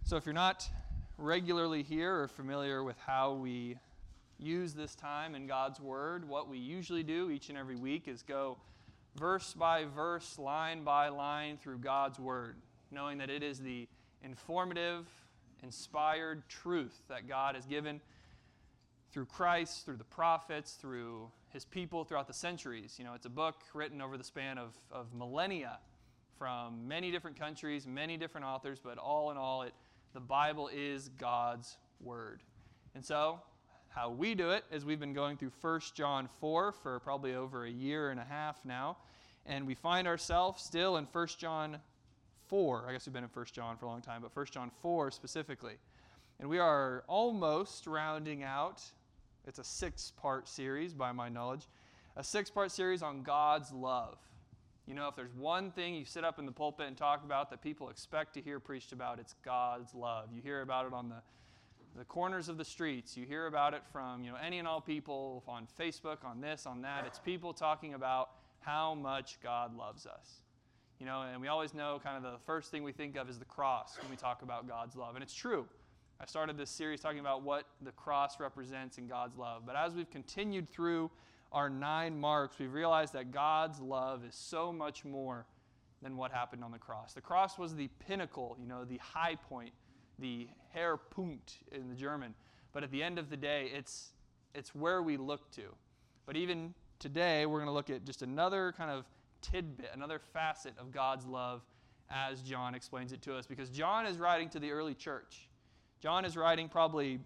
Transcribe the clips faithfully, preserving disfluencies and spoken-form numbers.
So if you're not regularly here or familiar with how we use this time in God's Word, what we usually do each and every week is go verse by verse, line by line through God's Word, knowing that it is the informative, inspired truth that God has given through Christ, through the prophets, through His people throughout the centuries. You know, it's a book written over the span of, of millennia from many different countries, many different authors, but all in all, it the Bible is God's Word. And so, how we do it is we've been going through First John four for probably over a year and a half now, and we find ourselves still in First John four. I guess we've been in First John for a long time, but First John four specifically. And we are almost rounding out, it's a six-part series by my knowledge, a six-part series on God's love. You know, if there's one thing you sit up in the pulpit and talk about that people expect to hear preached about, it's God's love. You hear about it on the, the corners of the streets. You hear about it from, you know, any and all people on Facebook, on this, on that. It's people talking about how much God loves us. You know, and we always know kind of the first thing we think of is the cross when we talk about God's love. And it's true. I started this series talking about what the cross represents in God's love. But as we've continued through our nine marks, we've realized that God's love is so much more than what happened on the cross. The cross was the pinnacle, you know, the high point, the Höhepunkt in the German. But at the end of the day, it's it's where we look to. But even today, we're going to look at just another kind of tidbit, another facet of God's love as John explains it to us. Because John is writing to the early church. John is writing probably,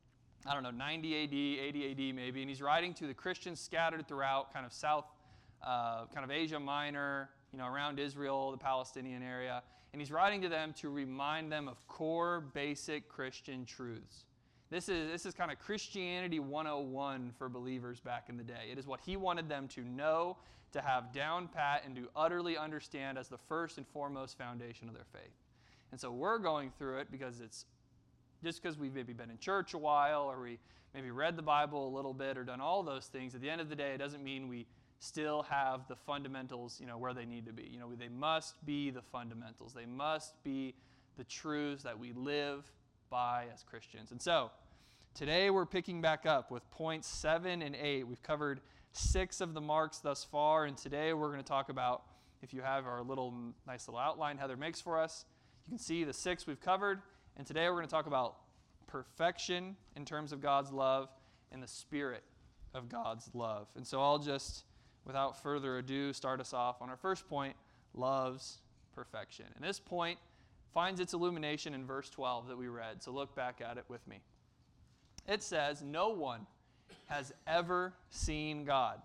I don't know, ninety A D, eighty A D maybe, and he's writing to the Christians scattered throughout kind of South, uh, kind of Asia Minor, you know, around Israel, the Palestinian area, and he's writing to them to remind them of core, basic Christian truths. This is this is kind of Christianity one oh one for believers back in the day. It is what he wanted them to know, to have down pat, and to utterly understand as the first and foremost foundation of their faith. And so we're going through it because it's just because we've maybe been in church a while, or we maybe read the Bible a little bit, or done all those things. At the end of the day, it doesn't mean we still have the fundamentals, you know, where they need to be. You know, they must be the fundamentals. They must be the truths that we live by as Christians. And so, today we're picking back up with points seven and eight. We've covered six of the marks thus far, and today we're going to talk about, if you have our little nice little outline Heather makes for us, you can see the six we've covered. And today we're going to talk about perfection in terms of God's love and the spirit of God's love. And so I'll just, without further ado, start us off on our first point, love's perfection. And this point finds its illumination in verse twelve that we read. So look back at it with me. It says, "No one has ever seen God.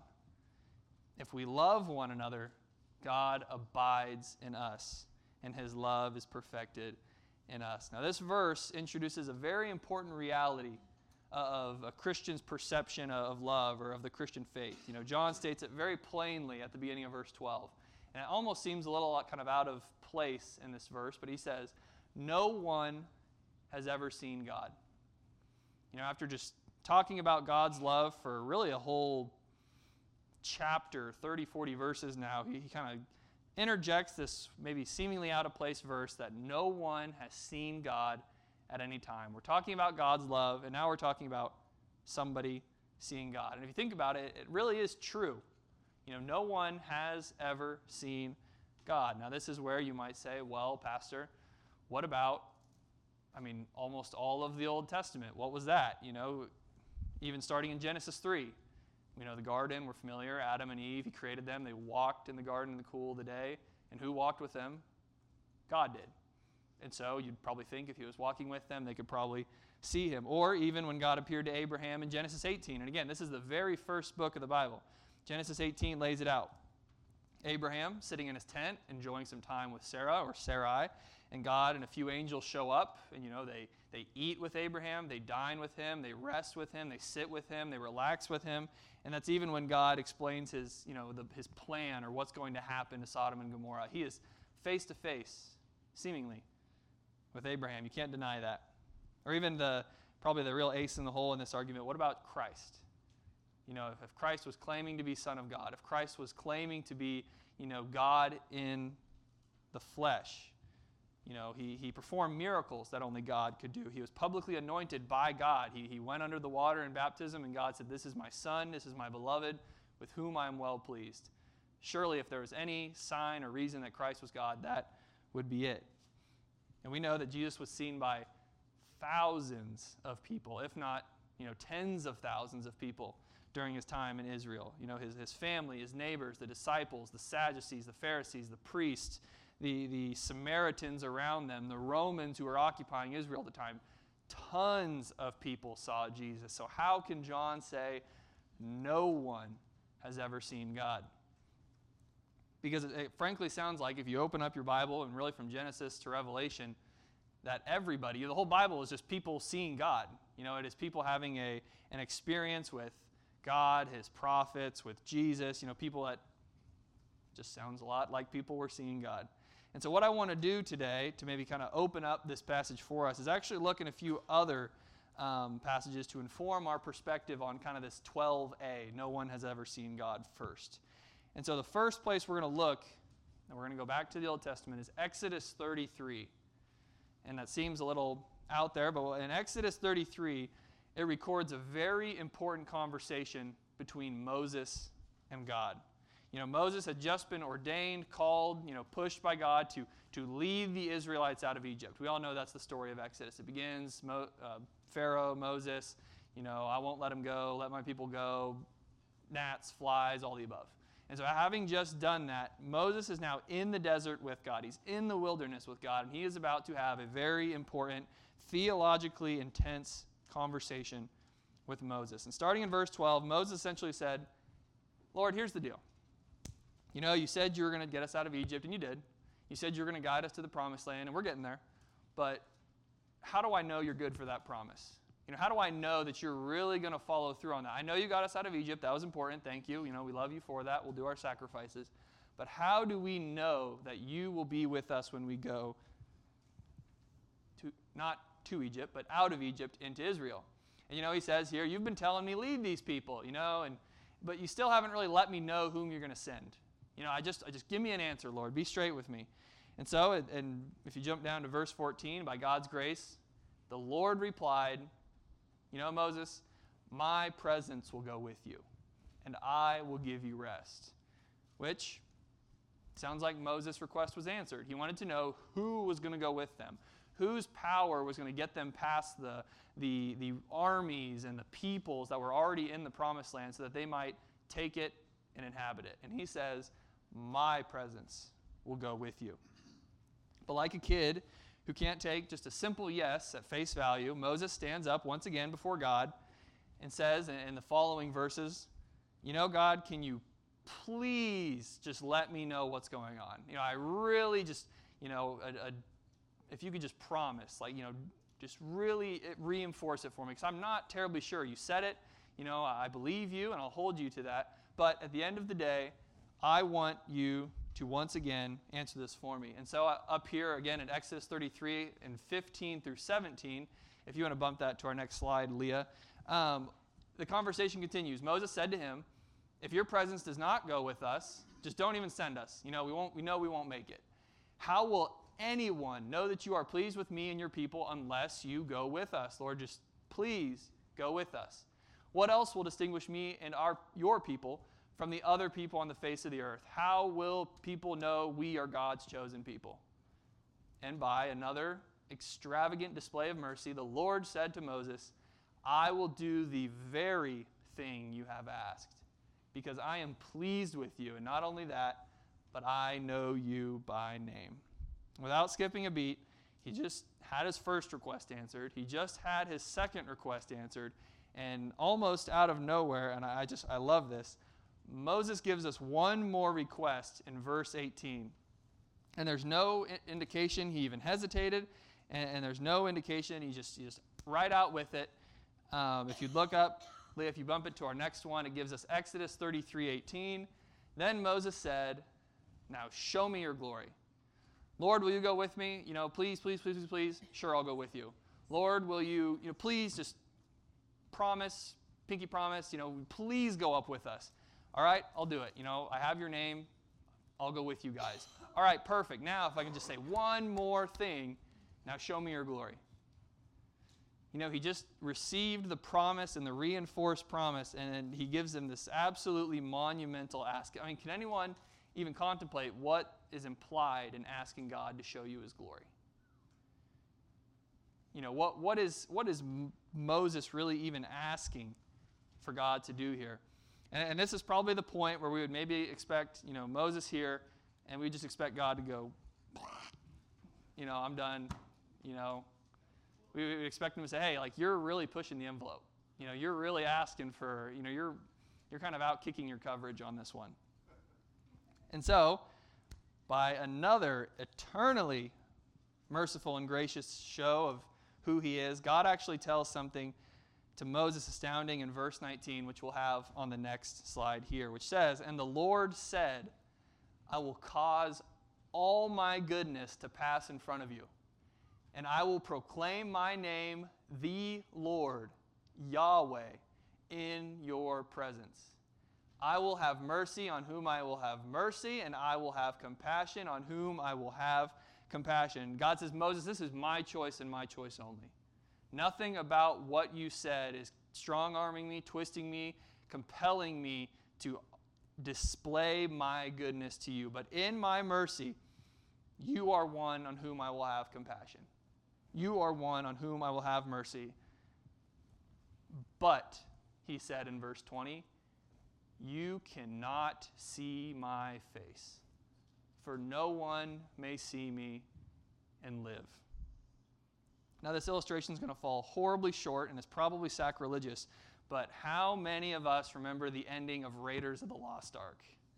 If we love one another, God abides in us, and His love is perfected in us." Now, this verse introduces a very important reality of a Christian's perception of love or of the Christian faith. You know, John states it very plainly at the beginning of verse twelve. And it almost seems a little kind of out of place in this verse, but he says, "No one has ever seen God." You know, after just talking about God's love for really a whole chapter, thirty, forty verses now, he, he kind of interjects this maybe seemingly out of place verse that no one has seen God at any time. We're talking about God's love, and now we're talking about somebody seeing God. And if you think about it, it really is true. You know, no one has ever seen God. Now, this is where you might say, well, Pastor, what about, I mean, almost all of the Old Testament? What was that? You know, even starting in Genesis three. You know, the garden, we're familiar, Adam and Eve, He created them. They walked in the garden in the cool of the day. And who walked with them? God did. And so you'd probably think if He was walking with them, they could probably see Him. Or even when God appeared to Abraham in Genesis eighteen. And again, this is the very first book of the Bible. Genesis eighteen lays it out. Abraham sitting in his tent, enjoying some time with Sarah or Sarai, and God and a few angels show up, and you know, they, they eat with Abraham, they dine with him, they rest with him, they sit with him, they relax with him, and that's even when God explains his, you know, the, his plan or what's going to happen to Sodom and Gomorrah. He is face to face, seemingly, with Abraham. You can't deny that. Or even the probably the real ace in the hole in this argument, what about Christ? You know, if Christ was claiming to be Son of God, if Christ was claiming to be, you know, God in the flesh, You know, he, he performed miracles that only God could do. He was publicly anointed by God. He, he went under the water in baptism, and God said, "This is my son, this is my beloved, with whom I am well pleased." Surely if there was any sign or reason that Christ was God, that would be it. And we know that Jesus was seen by thousands of people, if not, you know, tens of thousands of people during his time in Israel. You know, his, his family, his neighbors, the disciples, the Sadducees, the Pharisees, the priests, the, the Samaritans around them, the Romans who were occupying Israel at the time. Tons of people saw Jesus. So how can John say no one has ever seen God? Because it, it frankly sounds like if you open up your Bible, and really from Genesis to Revelation, that everybody, the whole Bible is just people seeing God. You know, it is people having a an experience with God, his prophets, with Jesus, you know, people that just sounds a lot like people were seeing God. And so what I want to do today to maybe kind of open up this passage for us is actually look at a few other um, passages to inform our perspective on kind of this twelve A, no one has ever seen God first. And so the first place we're going to look, and we're going to go back to the Old Testament, is Exodus thirty-three. And that seems a little out there, but in Exodus thirty-three, it records a very important conversation between Moses and God. You know, Moses had just been ordained, called, you know, pushed by God to, to lead the Israelites out of Egypt. We all know that's the story of Exodus. It begins, Mo, uh, Pharaoh, Moses, you know, I won't let him go, let my people go, gnats, flies, all the above. And so having just done that, Moses is now in the desert with God. He's in the wilderness with God, and he is about to have a very important, theologically intense conversation with Moses. And starting in verse twelve, Moses essentially said, "Lord, here's the deal. You know, you said you were going to get us out of Egypt, and you did. You said you were going to guide us to the promised land, and we're getting there. But how do I know you're good for that promise? You know, how do I know that you're really going to follow through on that? I know you got us out of Egypt. That was important. Thank you. You know, we love you for that. We'll do our sacrifices. But how do we know that you will be with us when we go to, not to Egypt, but out of Egypt into Israel?" And, you know, he says here, "You've been telling me lead these people, you know, and but you still haven't really let me know whom you're going to send. You know, I just, I just give me an answer, Lord. Be straight with me." And so, and if you jump down to verse fourteen, by God's grace, the Lord replied, "You know, Moses, my presence will go with you, and I will give you rest." Which sounds like Moses' request was answered. He wanted to know who was going to go with them, whose power was going to get them past the, the, the armies and the peoples that were already in the promised land so that they might take it and inhabit it. And he says, "My presence will go with you." But like a kid who can't take just a simple yes at face value, Moses stands up once again before God and says in the following verses, "You know, God, can you please just let me know what's going on? You know, I really just, you know, a, a, if you could just promise, like, you know, just really reinforce it for me, because I'm not terribly sure. You said it, you know, I believe you, and I'll hold you to that. But at the end of the day, I want you to once again answer this for me." And so uh, up here again in Exodus thirty-three and fifteen through seventeen, if you want to bump that to our next slide, Leah, um, the conversation continues. Moses said to him, "If your presence does not go with us, just don't even send us. You know, we won't. We know we won't make it. How will anyone know that you are pleased with me and your people unless you go with us? Lord, just please go with us. What else will distinguish me and our your people from the other people on the face of the earth? How will people know we are God's chosen people?" And by another extravagant display of mercy, the Lord said to Moses, "I will do the very thing you have asked, because I am pleased with you. And not only that, but I know you by name." Without skipping a beat, he just had his first request answered. He just had his second request answered. And almost out of nowhere, and I just, I love this, Moses gives us one more request in verse eighteen. And there's no indication he even hesitated, and, and there's no indication he just, he just right out with it. Um, if you look up, Leah, if you bump it to our next one, it gives us Exodus thirty-three eighteen. "Then Moses said, 'Now show me your glory. Lord, will you go with me? You know, please, please, please, please, please. Sure, I'll go with you. Lord, will you, you know, please just promise, pinky promise, you know, please go up with us. All right, I'll do it. You know, I have your name. I'll go with you guys. All right, perfect. Now if I can just say one more thing, now show me your glory. You know, he just received the promise and the reinforced promise, and he gives them this absolutely monumental ask. I mean, can anyone even contemplate what is implied in asking God to show you his glory? You know, what, what is what is Moses really even asking for God to do here? And, and this is probably the point where we would maybe expect, you know, Moses here, and we just expect God to go, you know, I'm done, you know. We would expect him to say, hey, like, you're really pushing the envelope. You know, you're really asking for, you know, you're you're kind of out kicking your coverage on this one. And so, by another eternally merciful and gracious show of who he is, God actually tells something to Moses astounding in verse nineteen, which we'll have on the next slide here, which says, and the Lord said, I will cause all my goodness to pass in front of you, and I will proclaim my name, the Lord, Yahweh, in your presence. I will have mercy on whom I will have mercy, and I will have compassion on whom I will have compassion. God says, Moses, this is my choice and my choice only. Nothing about what you said is strong-arming me, twisting me, compelling me to display my goodness to you. But in my mercy, you are one on whom I will have compassion. You are one on whom I will have mercy. But, he said in verse twenty, you cannot see my face, for no one may see me and live. Now, this illustration is going to fall horribly short, and it's probably sacrilegious, but how many of us remember the ending of Raiders of the Lost Ark?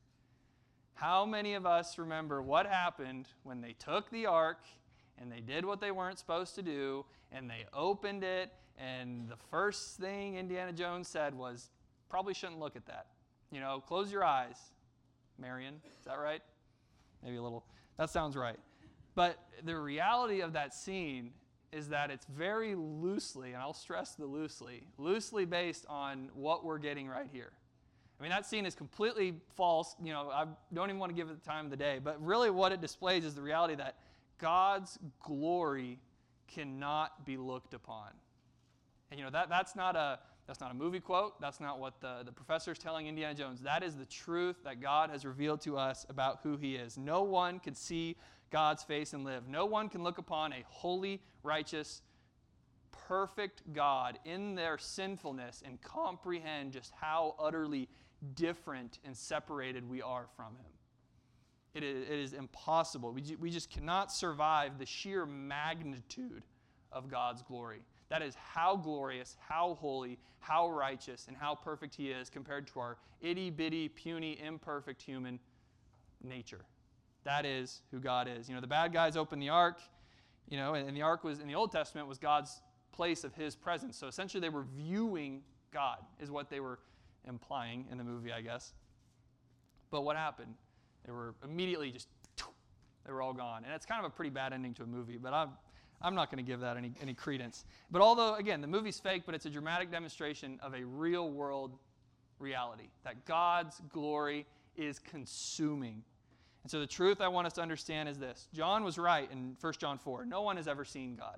How many of us remember what happened when they took the ark and they did what they weren't supposed to do, and they opened it, and the first thing Indiana Jones said was, probably shouldn't look at that. You know, close your eyes, Marion. Is that right? Maybe a little. That sounds right. But the reality of that scene is that it's very loosely, and I'll stress the loosely, loosely based on what we're getting right here. I mean, that scene is completely false. You know, I don't even want to give it the time of the day. But really what it displays is the reality that God's glory cannot be looked upon. And, you know, that, that's not a that's not a movie quote. That's not what the, the professor is telling Indiana Jones. That is the truth that God has revealed to us about who he is. No one can see God's face and live. No one can look upon a holy, righteous, perfect God in their sinfulness and comprehend just how utterly different and separated we are from him. It is, it is impossible. We, we just cannot survive the sheer magnitude of God's glory. That is how glorious, how holy, how righteous, and how perfect he is compared to our itty-bitty, puny, imperfect human nature. That is who God is. You know, the bad guys opened the ark, you know, and the ark was, in the Old Testament, was God's place of his presence. So essentially they were viewing God, is what they were implying in the movie, I guess. But what happened? They were immediately just, they were all gone. And it's kind of a pretty bad ending to a movie, but I'm, I'm not going to give that any, any credence. But although, again, the movie's fake, but it's a dramatic demonstration of a real-world reality, that God's glory is consuming. And so the truth I want us to understand is this. John was right in First John four. No one has ever seen God.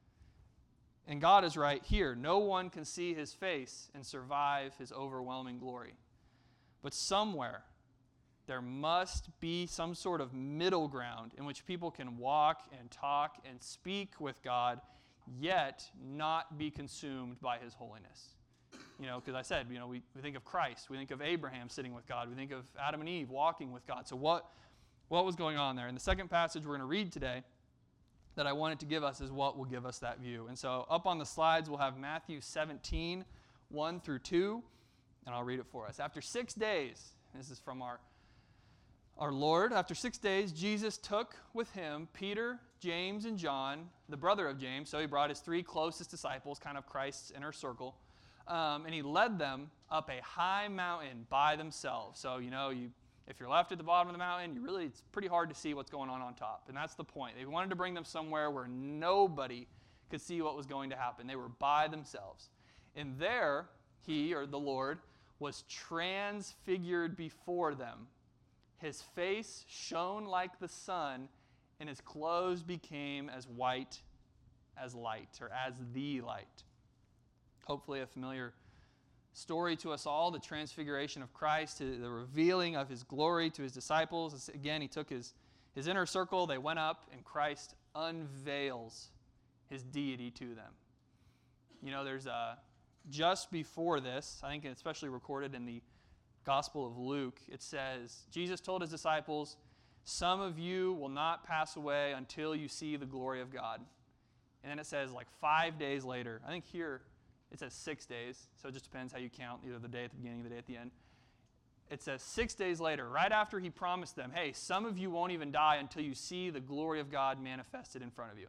And God is right here. No one can see his face and survive his overwhelming glory. But somewhere, there must be some sort of middle ground in which people can walk and talk and speak with God, yet not be consumed by his holiness. You know, because I said, you know, we, we think of Christ. We think of Abraham sitting with God. We think of Adam and Eve walking with God. So what, what was going on there? And the second passage we're going to read today that I wanted to give us is what will give us that view. And so up on the slides, we'll have Matthew seventeen, one through two, and I'll read it for us. After six days, this is from our Our Lord, after six days, Jesus took with him Peter, James, and John, the brother of James. So he brought his three closest disciples, kind of Christ's inner circle, um, and he led them up a high mountain by themselves. So, you know, you, if you're left at the bottom of the mountain, you really it's pretty hard to see what's going on on top. And that's the point. They wanted to bring them somewhere where nobody could see what was going to happen. They were by themselves. And there, he, or the Lord, was transfigured before them. His face shone like the sun, and his clothes became as white as light, or as the light. Hopefully a familiar story to us all, the transfiguration of Christ, the revealing of his glory to his disciples. Again, he took his, his inner circle, they went up, and Christ unveils his deity to them. You know, there's a, just before this, I think especially recorded in the Gospel of Luke, it says, Jesus told his disciples, some of you will not pass away until you see the glory of God. And then it says like five days later, I think here it says six days, so it just depends how you count, either the day at the beginning or the day at the end. It says six days later, right after he promised them, hey, some of you won't even die until you see the glory of God manifested in front of you.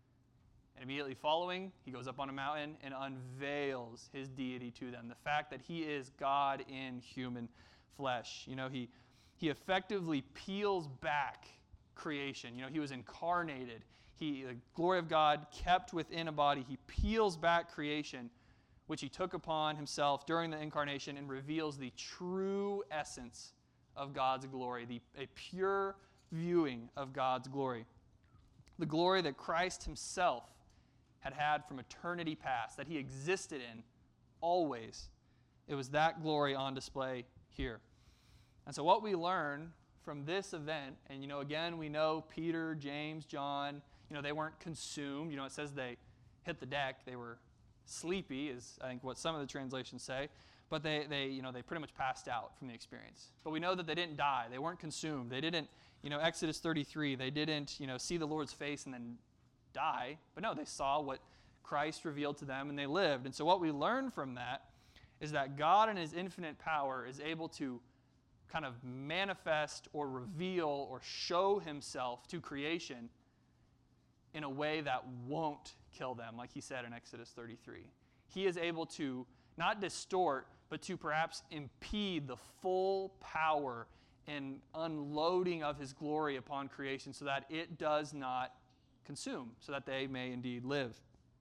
And immediately following, he goes up on a mountain and unveils his deity to them. The fact that he is God in human flesh. You know, he, he effectively peels back creation. You know, he was incarnated. He, the glory of God kept within a body. He peels back creation, which he took upon himself during the incarnation, and reveals the true essence of God's glory, the, a pure viewing of God's glory. The glory that Christ himself had had from eternity past, that he existed in always. It was that glory on display here. And so what we learn from this event, and you know, again, we know Peter, James, John, you know, they weren't consumed. You know, it says they hit the deck. They were sleepy, is I think what some of the translations say. But they, they, you know, they pretty much passed out from the experience. But we know that they didn't die. They weren't consumed. They didn't, you know, Exodus thirty-three, they didn't, you know, see the Lord's face and then die. But no, they saw what Christ revealed to them and they lived. And so what we learn from that is that God in his infinite power is able to kind of manifest or reveal or show himself to creation in a way that won't kill them, like he said in Exodus thirty-three. He is able to not distort, but to perhaps impede the full power and unloading of his glory upon creation so that it does not consume, so that they may indeed live.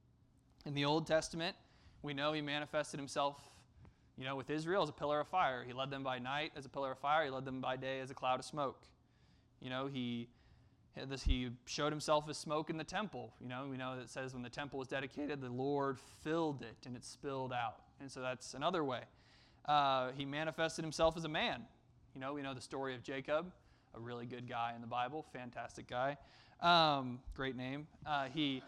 In the Old Testament, we know he manifested himself, you know, with Israel as a pillar of fire. He led them by night as a pillar of fire. He led them by day as a cloud of smoke. You know, he he showed himself as smoke in the temple. You know, we know that it says when the temple was dedicated, the Lord filled it and it spilled out. And so that's another way. Uh, he manifested himself as a man. You know, we know the story of Jacob, a really good guy in the Bible, fantastic guy. Um, great name. Uh, he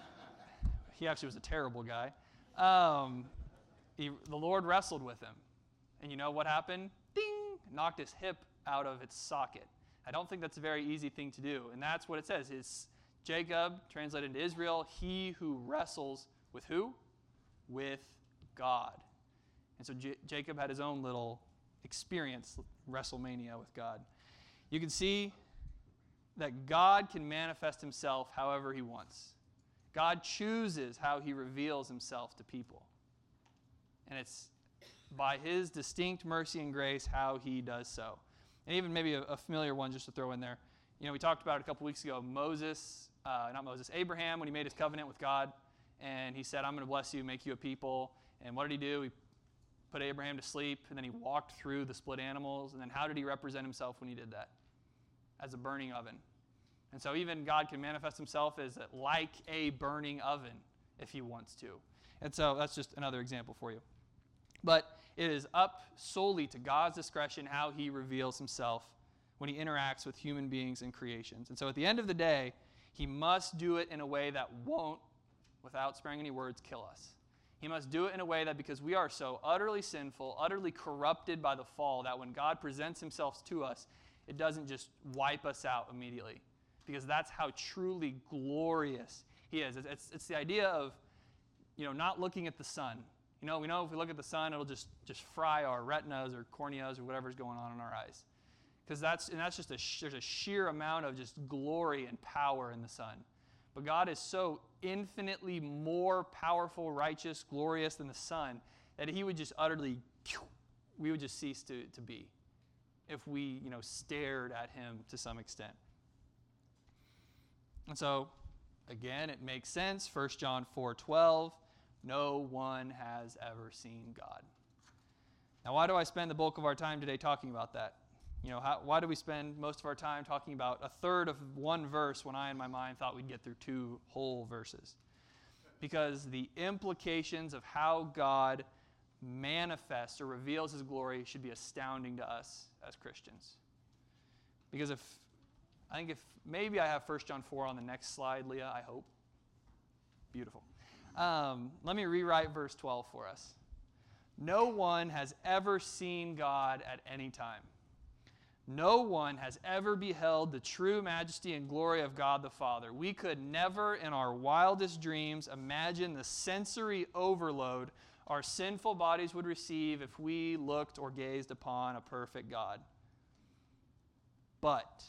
he actually was a terrible guy. Um, he, the Lord wrestled with him. And you know what happened? Ding! Knocked his hip out of its socket. I don't think that's a very easy thing to do. And that's what it says. Is Jacob, translated into Israel, he who wrestles with who? With God. And so J- Jacob had his own little experience, WrestleMania with God. You can see that God can manifest himself however he wants. God chooses how he reveals himself to people. And it's by his distinct mercy and grace how he does so. And even maybe a, a familiar one just to throw in there. You know, we talked about it a couple weeks ago. Moses, uh, not Moses, Abraham, when he made his covenant with God, and he said, I'm going to bless you, make you a people. And what did he do? He put Abraham to sleep, and then he walked through the split animals. And then how did he represent himself when he did that? As a burning oven. And so even God can manifest himself as a, like a burning oven if he wants to. And so that's just another example for you. But it is up solely to God's discretion how he reveals himself when he interacts with human beings and creations. And so at the end of the day, he must do it in a way that won't, without sparing any words, kill us. He must do it in a way that, because we are so utterly sinful, utterly corrupted by the fall, that when God presents himself to us, it doesn't just wipe us out immediately. Because that's how truly glorious he is. It's, it's, it's the idea of, you know, not looking at the sun. You know, we know if we look at the sun, it'll just, just fry our retinas or corneas or whatever's going on in our eyes. Because that's, and that's just a, there's a sheer amount of just glory and power in the sun. But God is so infinitely more powerful, righteous, glorious than the sun that he would just utterly, we would just cease to, to be if we, you know, stared at him to some extent. And so, again, it makes sense. First John four twelve. No one has ever seen God. Now, why do I spend the bulk of our time today talking about that? You know, how, why do we spend most of our time talking about a third of one verse when I, in my mind, thought we'd get through two whole verses? Because the implications of how God manifests or reveals his glory should be astounding to us as Christians. Because if, I think if, maybe I have First John four on the next slide, Leah, I hope. Beautiful. Um, let me rewrite verse twelve for us. No one has ever seen God at any time. No one has ever beheld the true majesty and glory of God the Father. We could never in our wildest dreams imagine the sensory overload our sinful bodies would receive if we looked or gazed upon a perfect God. But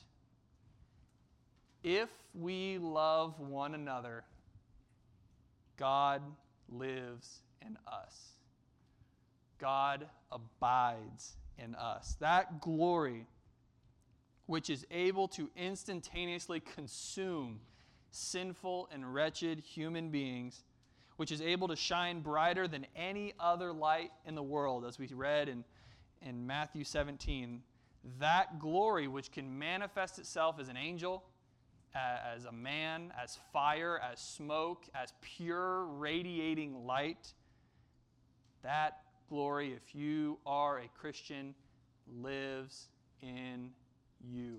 if we love one another, God lives in us. God abides in us. That glory, which is able to instantaneously consume sinful and wretched human beings, which is able to shine brighter than any other light in the world, as we read in, in Matthew seventeen, that glory which can manifest itself as an angel, as a man, as fire, as smoke, as pure radiating light, that glory, if you are a Christian, lives in you.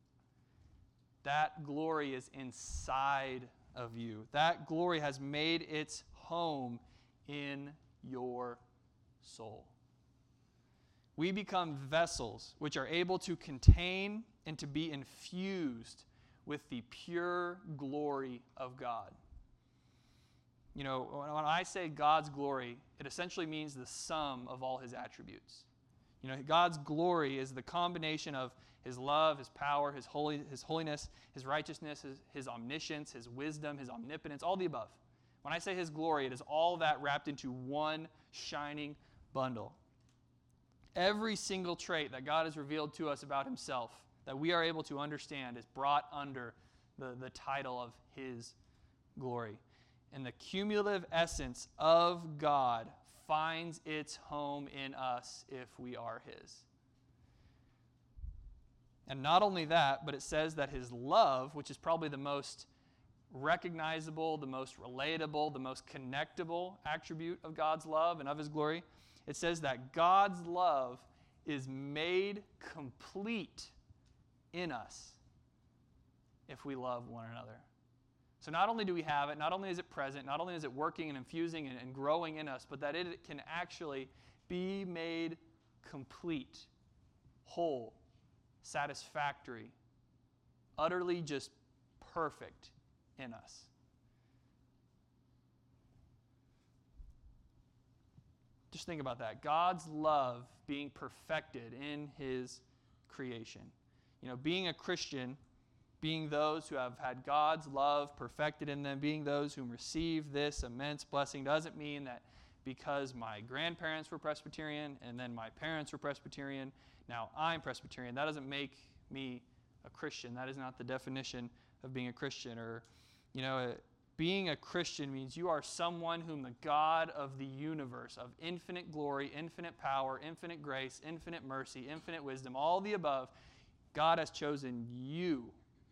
That glory is inside of you. That glory has made its home in your soul. We become vessels which are able to contain and to be infused with the pure glory of God. You know, when I say God's glory, it essentially means the sum of all his attributes. You know, God's glory is the combination of his love, his power, his holy, his holiness, his righteousness, his, his omniscience, his wisdom, his omnipotence, all the above. When I say his glory, it is all that wrapped into one shining bundle. Every single trait that God has revealed to us about himself that we are able to understand is brought under the, the title of his glory. And the cumulative essence of God finds its home in us if we are his. And not only that, but it says that his love, which is probably the most recognizable, the most relatable, the most connectable attribute of God's love and of his glory, it says that God's love is made complete in us if we love one another. So not only do we have it, not only is it present, not only is it working and infusing and, and growing in us, but that it can actually be made complete, whole, satisfactory, utterly just perfect in us. Just think about that. God's love being perfected in his creation. You know, being a Christian, being those who have had God's love perfected in them, being those who receive this immense blessing, doesn't mean that because my grandparents were Presbyterian and then my parents were Presbyterian, now I'm Presbyterian. That doesn't make me a Christian. That is not the definition of being a Christian. Or, you know, being a Christian means you are someone whom the God of the universe, of infinite glory, infinite power, infinite grace, infinite mercy, infinite wisdom, all the above, God has chosen you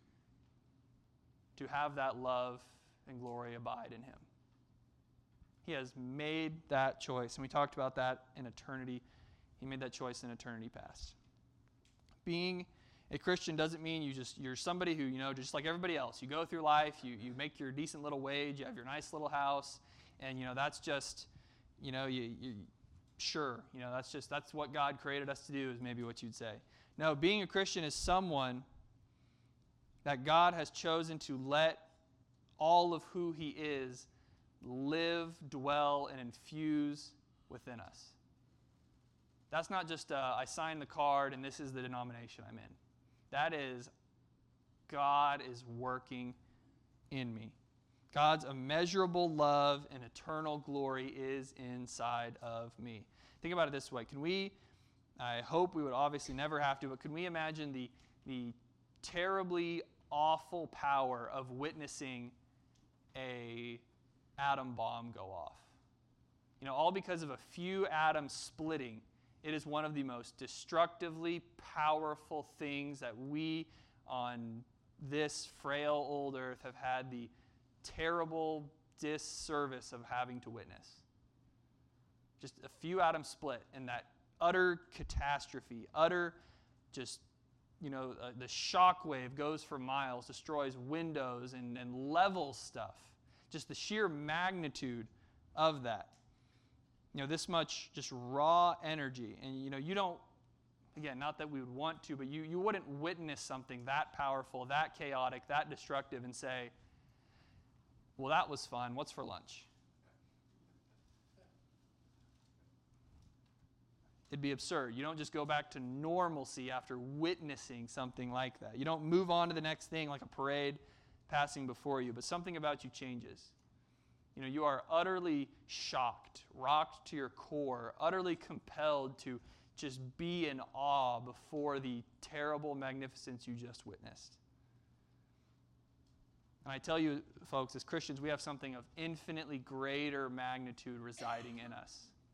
to have that love and glory abide in him. He has made that choice, and we talked about that in eternity. He made that choice in eternity past. Being a Christian doesn't mean you just, you're somebody who, you know, just like everybody else. You go through life, you, you make your decent little wage, you have your nice little house, and, you know, that's just, you know, you, you sure, you know, that's just, that's what God created us to do is maybe what you'd say. No, being a Christian is someone that God has chosen to let all of who he is live, dwell, and infuse within us. That's not just uh, I signed the card and this is the denomination I'm in. That is, God is working in me. God's immeasurable love and eternal glory is inside of me. Think about it this way. Can we, I hope we would obviously never have to, but can we imagine the, the terribly awful power of witnessing a atom bomb go off? You know, all because of a few atoms splitting It is one of the most destructively powerful things that we on this frail old earth have had the terrible disservice of having to witness. Just a few atoms split, and that utter catastrophe, utter just, you know, uh, the shock wave goes for miles, destroys windows and, and levels stuff. Just the sheer magnitude of that. You know, this much just raw energy. And, you know, you don't, again, not that we would want to, but you, you wouldn't witness something that powerful, that chaotic, that destructive and say, well, that was fun. What's for lunch? It'd be absurd. You don't just go back to normalcy after witnessing something like that. You don't move on to the next thing like a parade passing before you, but something about you changes. You know, you are utterly shocked, rocked to your core, utterly compelled to just be in awe before the terrible magnificence you just witnessed. And I tell you, folks, as Christians, we have something of infinitely greater magnitude residing in us.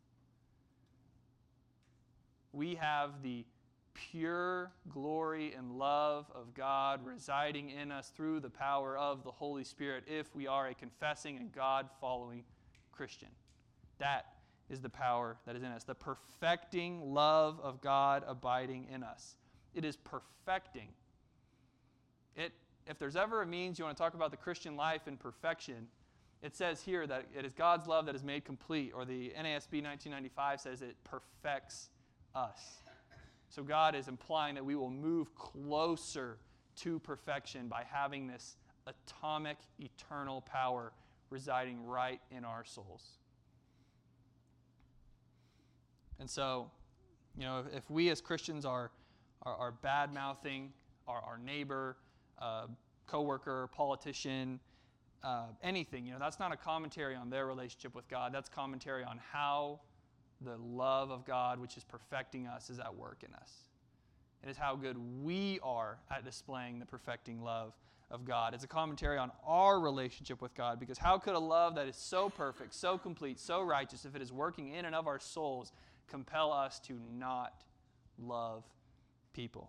We have the pure glory and love of God residing in us through the power of the Holy Spirit if we are a confessing and God-following Christian. That is the power that is in us, the perfecting love of God abiding in us. It is perfecting. It, if there's ever a means you want to talk about the Christian life in perfection, it says here that it is God's love that is made complete, or the N A S B nineteen ninety-five says it perfects us. So God is implying that we will move closer to perfection by having this atomic, eternal power residing right in our souls. And so, you know, if, if we as Christians are, are, are bad-mouthing our, our neighbor, uh, coworker, politician, uh, anything, you know, that's not a commentary on their relationship with God. That's commentary on how the love of God, which is perfecting us, is at work in us. It is how good we are at displaying the perfecting love of God. It's a commentary on our relationship with God, because how could a love that is so perfect, so complete, so righteous, if it is working in and of our souls, compel us to not love people?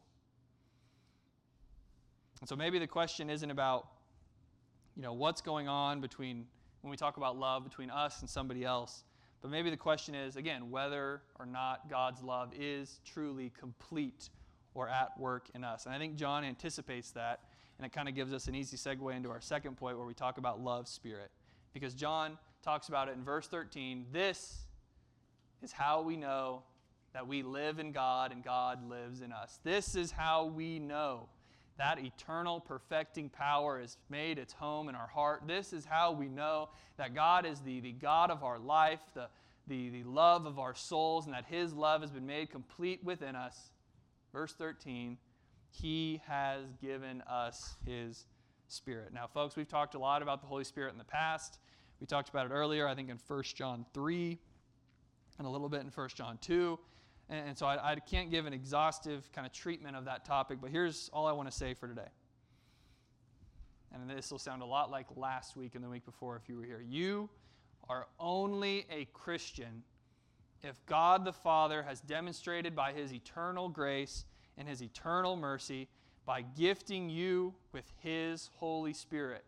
And so maybe the question isn't about, you know, what's going on between, when we talk about love, between us and somebody else. But maybe the question is, again, whether or not God's love is truly complete or at work in us. And I think John anticipates that, and it kind of gives us an easy segue into our second point where we talk about love's spirit. Because John talks about it in verse thirteen. This is how we know that we live in God and God lives in us. This is how we know that eternal perfecting power has made its home in our heart. This is how we know that God is the, the God of our life, the, the, the love of our souls, and that His love has been made complete within us. Verse thirteen, He has given us His Spirit. Now, folks, we've talked a lot about the Holy Spirit in the past. We talked about it earlier, I think in First John three, and a little bit in First John two. And so I, I can't give an exhaustive kind of treatment of that topic, but here's all I want to say for today. And this will sound a lot like last week and the week before if you were here. You are only a Christian if God the Father has demonstrated by His eternal grace and His eternal mercy by gifting you with His Holy Spirit.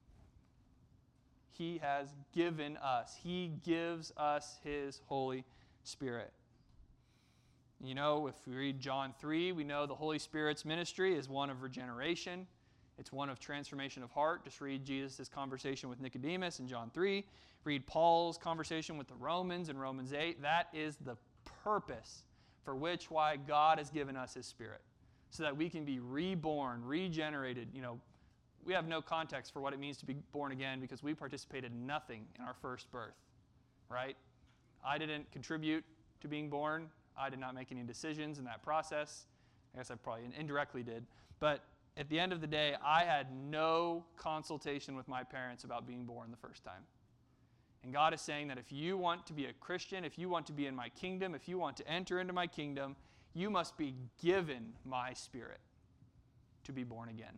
He has given us. He gives us His Holy Spirit. You know, if we read John three, we know the Holy Spirit's ministry is one of regeneration. It's one of transformation of heart. Just read Jesus' conversation with Nicodemus in John three. Read Paul's conversation with the Romans in Romans eight. That is the purpose for which why God has given us His Spirit, so that we can be reborn, regenerated. You know, we have no context for what it means to be born again because we participated in nothing in our first birth, right? I didn't contribute to being born. I did not make any decisions in that process. I guess I probably indirectly did. But at the end of the day, I had no consultation with my parents about being born the first time. And God is saying that if you want to be a Christian, if you want to be in my kingdom, if you want to enter into my kingdom, you must be given my Spirit to be born again.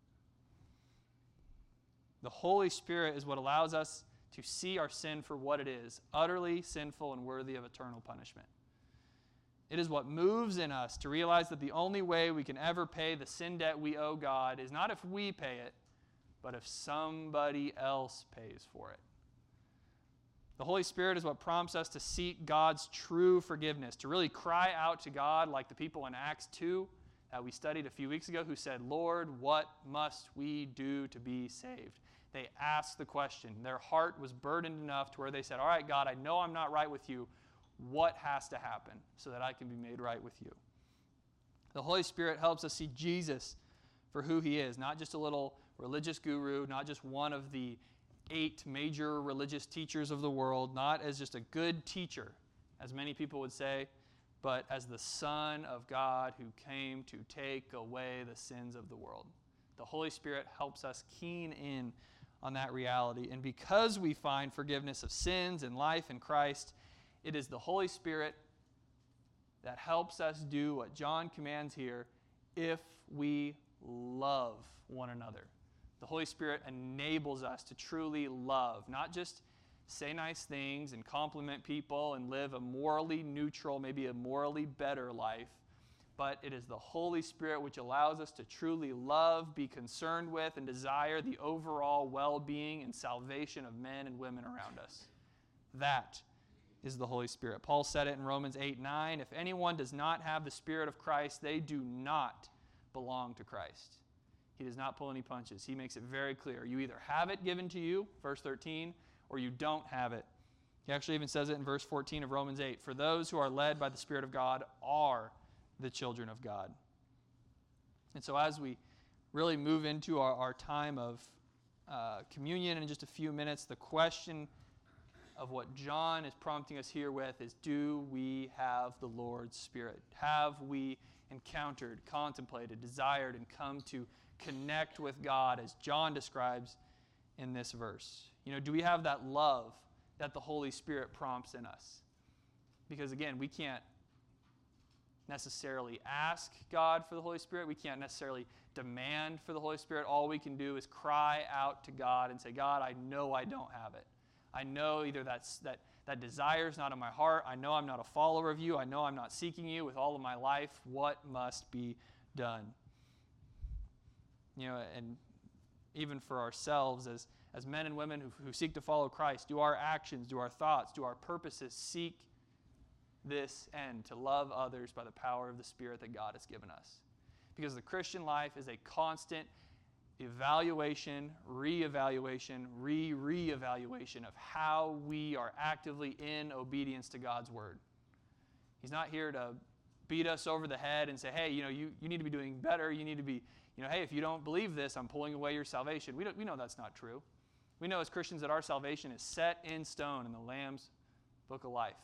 The Holy Spirit is what allows us to see our sin for what it is, utterly sinful and worthy of eternal punishment. It is what moves in us to realize that the only way we can ever pay the sin debt we owe God is not if we pay it, but if somebody else pays for it. The Holy Spirit is what prompts us to seek God's true forgiveness, to really cry out to God like the people in Acts two that we studied a few weeks ago who said, Lord, what must we do to be saved? They asked the question. Their heart was burdened enough to where they said, all right, God, I know I'm not right with you. What has to happen so that I can be made right with you? The Holy Spirit helps us see Jesus for who he is, not just a little religious guru, not just one of the eight major religious teachers of the world, not as just a good teacher, as many people would say, but as the Son of God who came to take away the sins of the world. The Holy Spirit helps us keen in on that reality. And because we find forgiveness of sins and life in Christ, it is the Holy Spirit that helps us do what John commands here if we love one another. The Holy Spirit enables us to truly love, not just say nice things and compliment people and live a morally neutral, maybe a morally better life, but it is the Holy Spirit which allows us to truly love, be concerned with, and desire the overall well-being and salvation of men and women around us. That is the Holy Spirit. Paul said it in Romans eight nine, if anyone does not have the Spirit of Christ, they do not belong to Christ. He does not pull any punches. He makes it very clear. You either have it given to you, verse thirteen, or you don't have it. He actually even says it in verse fourteen of Romans eight. For those who are led by the Spirit of God are the children of God. And so as we really move into our, our time of uh, communion in just a few minutes, the question of what John is prompting us here with is, do we have the Lord's Spirit? Have we encountered, contemplated, desired, and come to connect with God as John describes in this verse? You know, do we have that love that the Holy Spirit prompts in us? Because again, we can't necessarily ask God for the Holy Spirit. We can't necessarily demand for the Holy Spirit. All we can do is cry out to God and say, God, I know I don't have it. I know either that's, that that desire is not in my heart. I know I'm not a follower of you. I know I'm not seeking you with all of my life. What must be done? You know, and even for ourselves as, as men and women who, who seek to follow Christ, do our actions, do our thoughts, do our purposes seek this end, to love others by the power of the Spirit that God has given us? Because the Christian life is a constant evaluation, re-evaluation, re-re-evaluation of how we are actively in obedience to God's Word. He's not here to beat us over the head and say, hey, you know, you, you need to be doing better. You need to be, you know, hey, if you don't believe this, I'm pulling away your salvation. We, don't, we know that's not true. We know as Christians that our salvation is set in stone in the Lamb's Book of Life.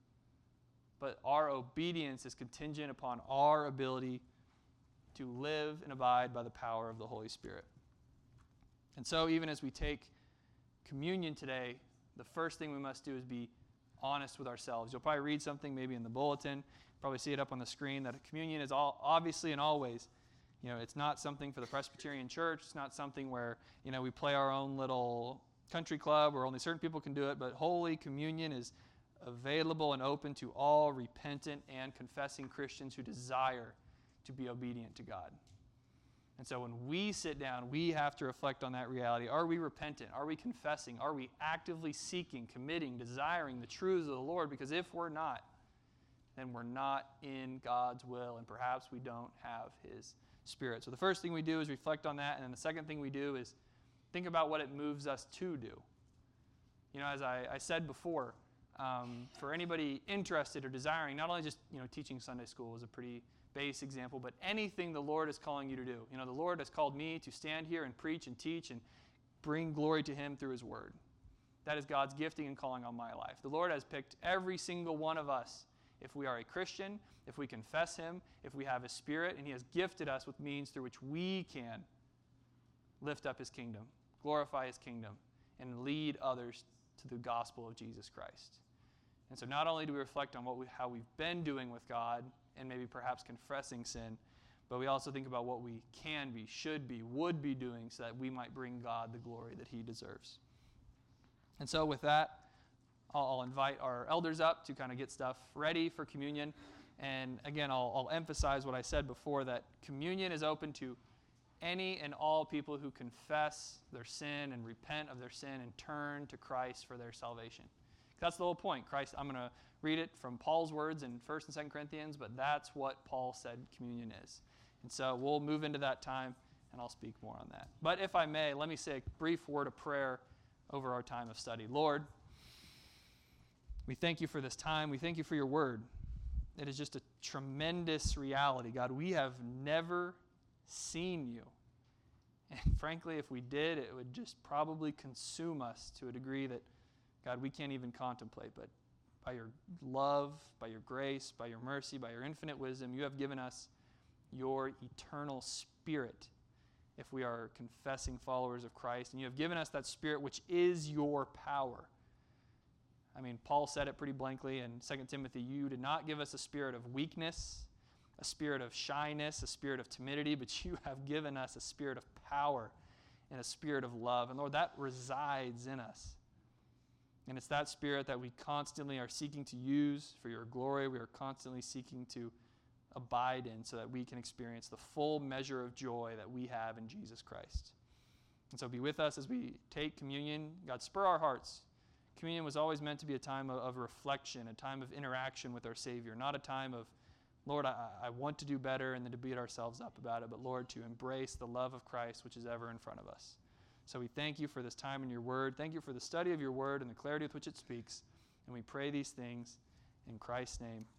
But our obedience is contingent upon our ability to live and abide by the power of the Holy Spirit. And so even as we take communion today, the first thing we must do is be honest with ourselves. You'll probably read something maybe in the bulletin, probably see it up on the screen, that communion is all obviously and always, you know, it's not something for the Presbyterian Church. It's not something where, you know, we play our own little country club where only certain people can do it, but Holy Communion is available and open to all repentant and confessing Christians who desire to be obedient to God. And so when we sit down, we have to reflect on that reality. Are we repentant? Are we confessing? Are we actively seeking, committing, desiring the truths of the Lord? Because if we're not, then we're not in God's will, and perhaps we don't have His Spirit. So the first thing we do is reflect on that, and then the second thing we do is think about what it moves us to do. You know, as I, I said before, um, for anybody interested or desiring, not only just, you know, teaching Sunday school is a pretty base example, but anything the Lord is calling you to do. You know, the Lord has called me to stand here and preach and teach and bring glory to Him through His Word. That is God's gifting and calling on my life. The Lord has picked every single one of us, if we are a Christian, if we confess Him, if we have His Spirit, and He has gifted us with means through which we can lift up His kingdom, glorify His kingdom, and lead others to the gospel of Jesus Christ. And so not only do we reflect on what we, how we've been doing with God, and maybe perhaps confessing sin, but we also think about what we can be, should be, would be doing so that we might bring God the glory that He deserves. And so with that, I'll, I'll invite our elders up to kind of get stuff ready for communion. And again, I'll, I'll emphasize what I said before, that communion is open to any and all people who confess their sin and repent of their sin and turn to Christ for their salvation. That's the whole point. Christ, I'm going to read it from Paul's words in First and Second Corinthians, but that's what Paul said communion is. And so we'll move into that time, and I'll speak more on that. But if I may, let me say a brief word of prayer over our time of study. Lord, we thank you for this time. We thank you for your word. It is just a tremendous reality. God, we have never seen you. And frankly, if we did, it would just probably consume us to a degree that, God, we can't even contemplate. But by your love, by your grace, by your mercy, by your infinite wisdom, you have given us your eternal Spirit if we are confessing followers of Christ. And you have given us that Spirit which is your power. I mean, Paul said it pretty blankly in Second Timothy, you did not give us a spirit of weakness, a spirit of shyness, a spirit of timidity, but you have given us a spirit of power and a spirit of love. And Lord, that resides in us. And it's that spirit that we constantly are seeking to use for your glory. We are constantly seeking to abide in so that we can experience the full measure of joy that we have in Jesus Christ. And so be with us as we take communion. God, spur our hearts. Communion was always meant to be a time of, of reflection, a time of interaction with our Savior, not a time of, Lord, I, I want to do better and then to beat ourselves up about it, but Lord, to embrace the love of Christ which is ever in front of us. So we thank you for this time in your word. Thank you for the study of your word and the clarity with which it speaks. And we pray these things in Christ's name.